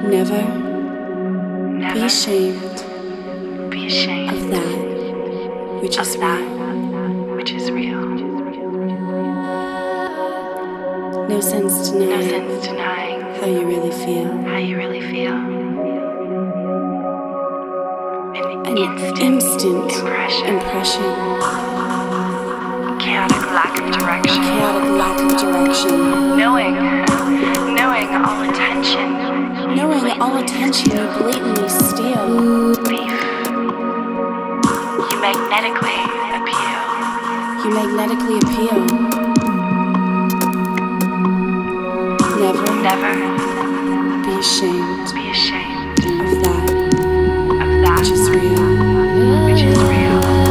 Never Never be ashamed be ashamed of that which of is that real. which is real. No sense No denying sense denying how you really feel. how you really feel. An instant impression. Chaotic lack of direction. Chaotic lack of direction. Knowing all attention. Knowing all attention you blatantly steal. Beef. You magnetically appeal. You magnetically appeal. Never Be ashamed be ashamed of that of that which is real. which is real.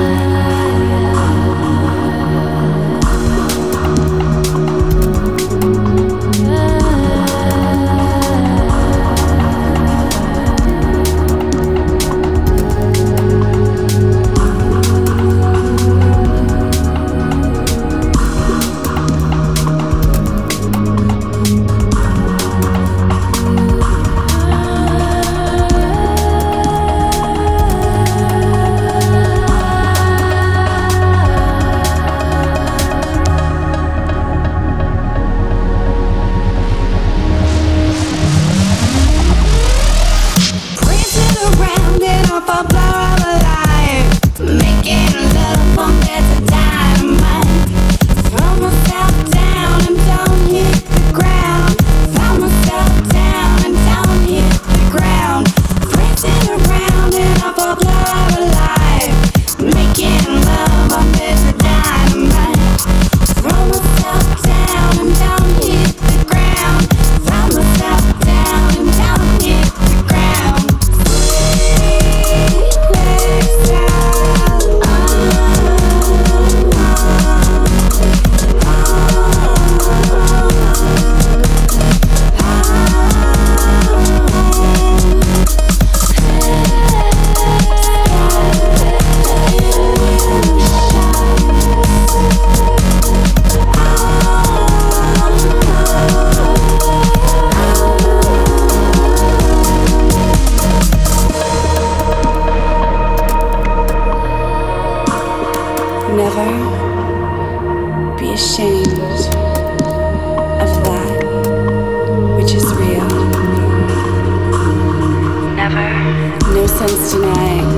Never be ashamed of that which is real. Never No sense denying